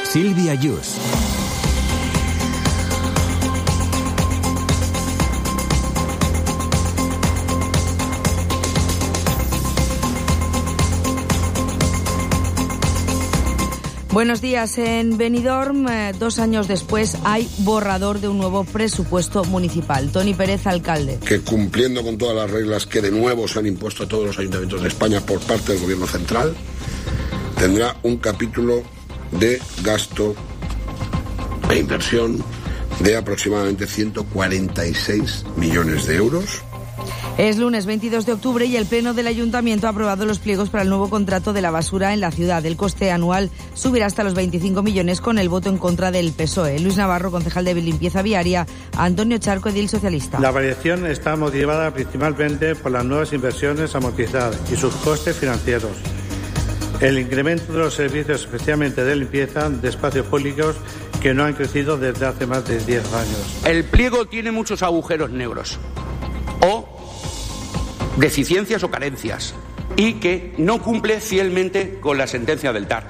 Silvia Yus. Buenos días. En Benidorm, 2 años después, hay borrador de un nuevo presupuesto municipal. Toni Pérez, alcalde. Que cumpliendo con todas las reglas que de nuevo se han impuesto a todos los ayuntamientos de España por parte del Gobierno central, tendrá un capítulo de gasto e inversión de aproximadamente 146 millones de euros. Es lunes 22 de octubre y el Pleno del Ayuntamiento ha aprobado los pliegos para el nuevo contrato de la basura en la ciudad. El coste anual subirá hasta los 25 millones con el voto en contra del PSOE. Luis Navarro, concejal de limpieza viaria. Antonio Charco, edil socialista. La variación está motivada principalmente por las nuevas inversiones amortizadas y sus costes financieros. El incremento de los servicios, especialmente de limpieza de espacios públicos, que no han crecido desde hace más de 10 años. El pliego tiene muchos agujeros negros o deficiencias o carencias y que no cumple fielmente con la sentencia del TAR.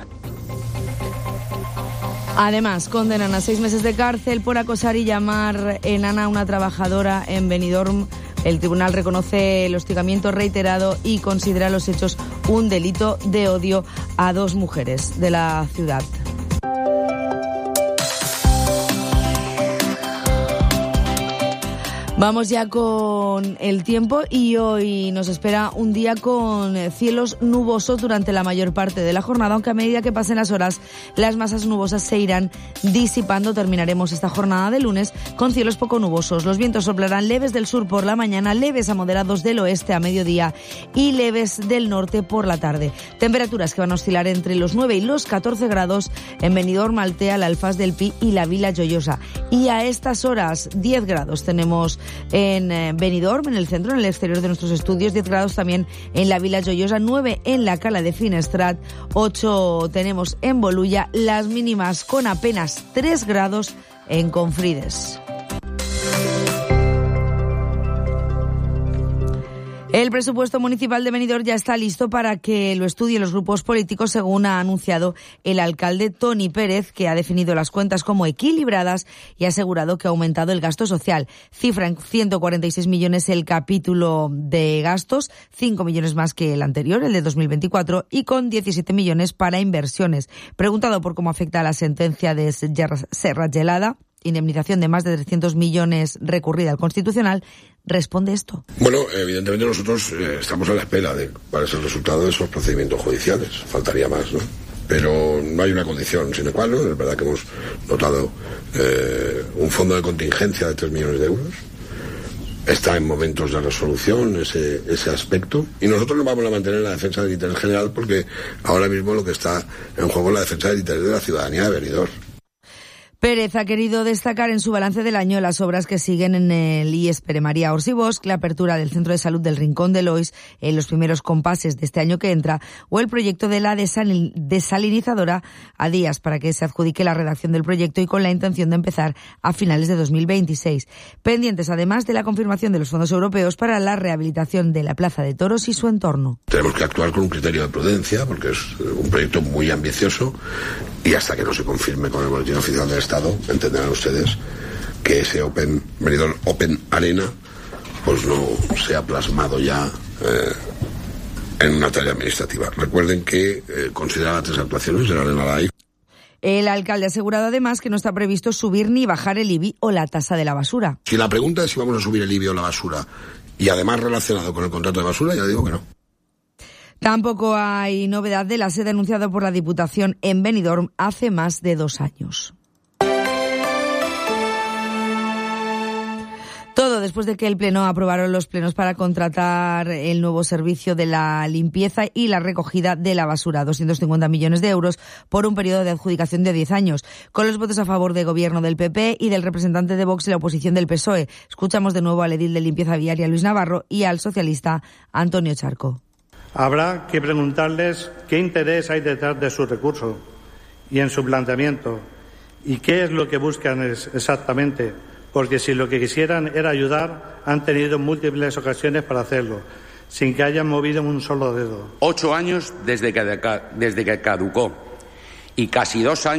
Además, condenan a 6 meses de cárcel por acosar y llamar enana a una trabajadora en Benidorm. El tribunal reconoce el hostigamiento reiterado y considera los hechos un delito de odio a 2 mujeres de la ciudad. Vamos ya con el tiempo y hoy nos espera un día con cielos nubosos durante la mayor parte de la jornada, aunque a medida que pasen las horas las masas nubosas se irán disipando. Terminaremos esta jornada de lunes con cielos poco nubosos. Los vientos soplarán leves del sur por la mañana, leves a moderados del oeste a mediodía y leves del norte por la tarde. Temperaturas que van a oscilar entre los 9 y los 14 grados en Benidorm, Altea, la Alfaz del Pi y la Vila Joiosa. Y a estas horas 10 grados tenemos en Benidorm, en el centro, en el exterior de nuestros estudios, 10 grados también en la Vila Joiosa, 9 en la Cala de Finestrat, 8 tenemos en Bolulla, las mínimas con apenas 3 grados en Confrides. El presupuesto municipal de Benidorm ya está listo para que lo estudien los grupos políticos, según ha anunciado el alcalde Toni Pérez, que ha definido las cuentas como equilibradas y ha asegurado que ha aumentado el gasto social. Cifra en 146 millones el capítulo de gastos, 5 millones más que el anterior, el de 2024, y con 17 millones para inversiones. Preguntado por cómo afecta a la sentencia de Serra Gelada, indemnización de más de 300 millones recurrida al Constitucional, responde esto. Bueno, evidentemente nosotros estamos a la espera de cuál es el resultado de esos procedimientos judiciales. Faltaría más, ¿no? Pero no hay una condición sine qua non. Es verdad que hemos notado un fondo de contingencia de 3 millones de euros. Está en momentos de resolución ese aspecto. Y nosotros nos vamos a mantener en la defensa del interés general porque ahora mismo lo que está en juego es la defensa del interés de la ciudadanía de Benidorm. Pérez ha querido destacar en su balance del año las obras que siguen en el IES Pere María Orsibosc, la apertura del Centro de Salud del Rincón de Lois en los primeros compases de este año que entra, o el proyecto de la desalinizadora a días para que se adjudique la redacción del proyecto y con la intención de empezar a finales de 2026. Pendientes además de la confirmación de los fondos europeos para la rehabilitación de la Plaza de Toros y su entorno. Tenemos que actuar con un criterio de prudencia porque es un proyecto muy ambicioso y hasta que no se confirme con el Boletín Oficial del Estado, entenderán ustedes que ese Benidorm Open Arena pues no se ha plasmado ya en una tarea administrativa. Recuerden que consideraba 3 actuaciones de la Arena Live. El alcalde ha asegurado además que no está previsto subir ni bajar el IBI o la tasa de la basura. Si la pregunta es si vamos a subir el IBI o la basura y además relacionado con el contrato de basura, ya digo que no. Tampoco hay novedad de la sede anunciada por la Diputación en Benidorm hace más de 2 años. Todo después de que el Pleno aprobaron los plenos para contratar el nuevo servicio de la limpieza y la recogida de la basura, 250 millones de euros por un periodo de adjudicación de 10 años, con los votos a favor del gobierno del PP y del representante de Vox y la oposición del PSOE. Escuchamos de nuevo al edil de limpieza viaria Luis Navarro y al socialista Antonio Charco. Habrá que preguntarles qué interés hay detrás de su recurso y en su planteamiento y qué es lo que buscan exactamente. Porque si lo que quisieran era ayudar, han tenido múltiples ocasiones para hacerlo, sin que hayan movido un solo dedo. 8 años desde que caducó y casi 2 años